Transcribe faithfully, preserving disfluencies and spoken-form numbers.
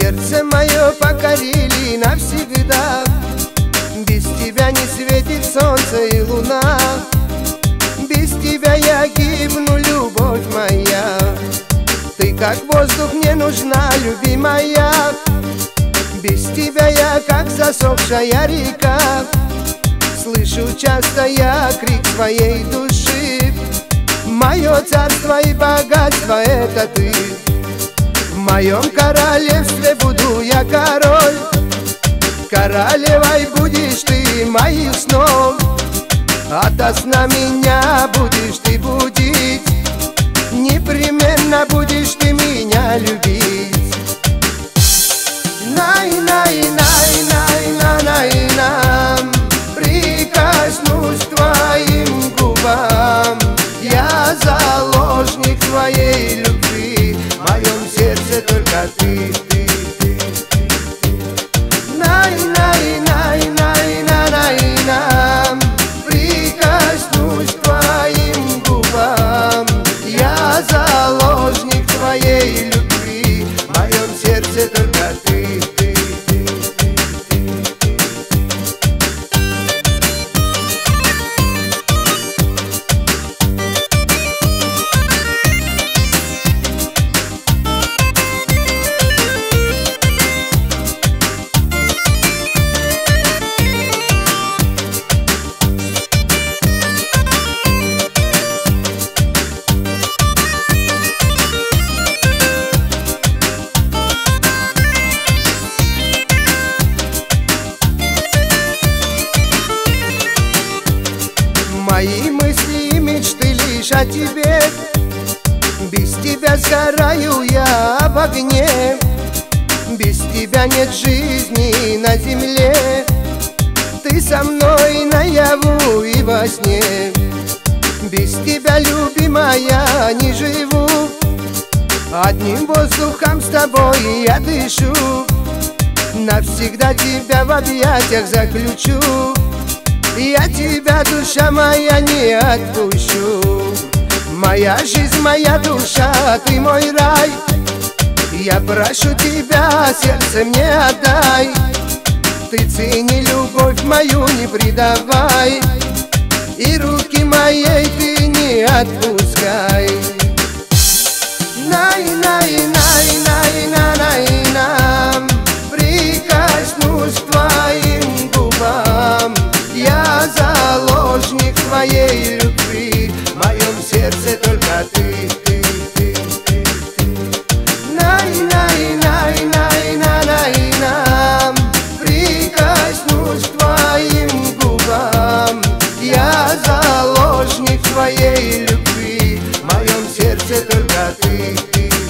Сердце мое покорили навсегда. Без тебя не светит солнце и луна. Без тебя я гибну, любовь моя. Ты как воздух мне нужна, любимая. Без тебя я как засохшая река. Слышу часто я крик своей души. Мое царство и богатство — это ты. В моем королевстве буду я король. Королевой будешь ты моих снов. Ото сна меня будешь ты будить. Непременно будешь ты меня любить. Най-най-най-най-най-най, прикоснусь к твоим губам. Я заложник твоей любви. В моем сердце только ты, ты, ты, ты, ты. Най-най-най-най-най-най, прикоснусь к твоим губам. Я заложник твоей любви. В моем сердце только ты, ты, ты, ты, ты, ты. Мои мысли и мечты лишь о тебе. Без тебя сгораю я в огне. Без тебя нет жизни на земле. Ты со мной наяву и во сне. Без тебя, любимая, не живу. Одним воздухом с тобой я дышу. Навсегда тебя в объятиях заключу. Я тебя, душа моя, не отпущу. Моя жизнь, моя душа, ты мой рай. Я прошу тебя, сердце мне отдай. Ты цени любовь мою, не предавай. И руки моей ты не отпускай. Най-най-най-най-най-най, прикоснусь к твоим губам. Я заложник твоей любви. В моем сердце только ты, ты, ты, ты, ты. Най-най-най-най-най-най, прикоснусь к твоим губам. Я заложник твоей любви. В моем сердце только ты, ты.